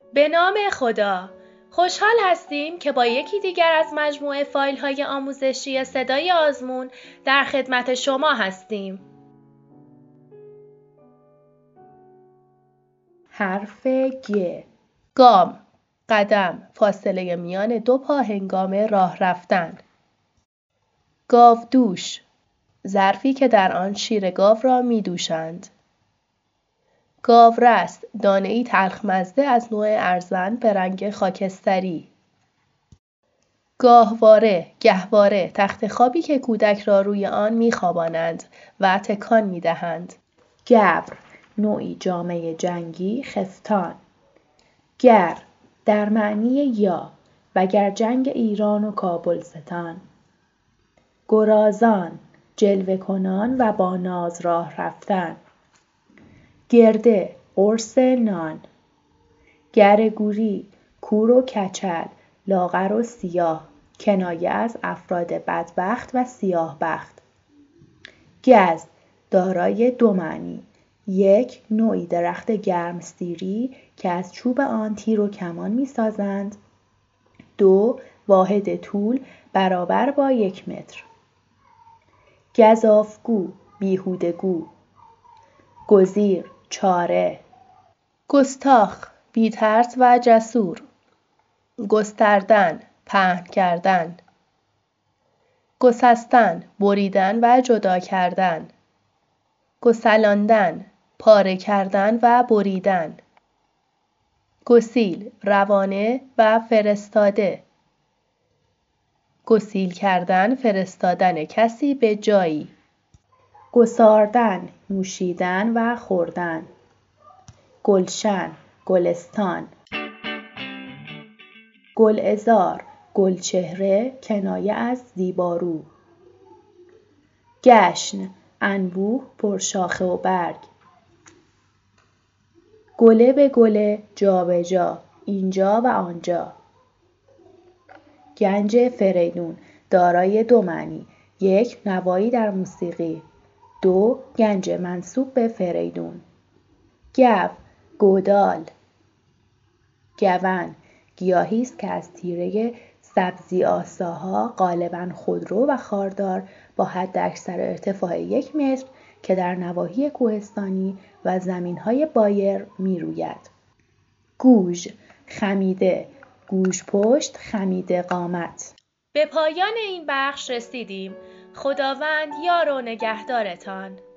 به نام خدا. خوشحال هستیم که با یکی دیگر از مجموعه فایل‌های آموزشی صدای آزمون در خدمت شما هستیم. حرف گ. گام، قدم، فاصله میان دو پا هنگام راه رفتن. گاودوش، ظرفی که در آن شیر گاو را می دوشند. گاورست، دانه‌ای تلخمزه از نوع ارزن به رنگ خاکستری. گاهواره، گهواره، تخت خوابی که کودک را روی آن می‌خوابانند و تکان می‌دهند. گبر، نوعی جامه جنگی خفتان. گر، در معنی یا، وگر جنگ ایران و کابلستان. گرازان، جلوه کنان و با ناز راه رفتن. گرده، قرص نان. گرگوری، کور و کچل، لاغر و سیاه، کنایه از افراد بدبخت و سیاه بخت. گز، دارای دو معنی: یک، نوعی درخت گرمسیری که از چوب آن تیر و کمان می سازند. دو، واحد طول برابر با 1 متر. گزافگو، بیهوده‌گو. گزیر، چاره. گستاخ، بی‌ترس و جسور. گستردن، پهن کردن. گسستن، بریدن و جدا کردن. گسلاندن، پاره کردن و بریدن. گسیل، روانه و فرستاده. گسیل کردن، فرستادن کسی به جایی. گساردن، نوشیدن و خوردن. گلشن، گلستان. گلعذار، گلچهره، کنایه از زیبارو. گشن، انبوه، پرشاخه و برگ. گله به گله، جا به جا، اینجا و آنجا. گنج فریدون، دارای دو معنی: 1، نوایی در موسیقی. 2، گنج منسوب به فریدون. گو، گودال. گون، گیاهی است که از تیره سبزی آساها، غالباً خودرو و خاردار، با حداکثر ارتفاع 1 متر که در نواحی کوهستانی و زمین‌های بایر می‌روید. گوژ، خمیده، گوژپشت، خمیده قامت. به پایان این بخش رسیدیم. خداوند یار و نگهدارتان.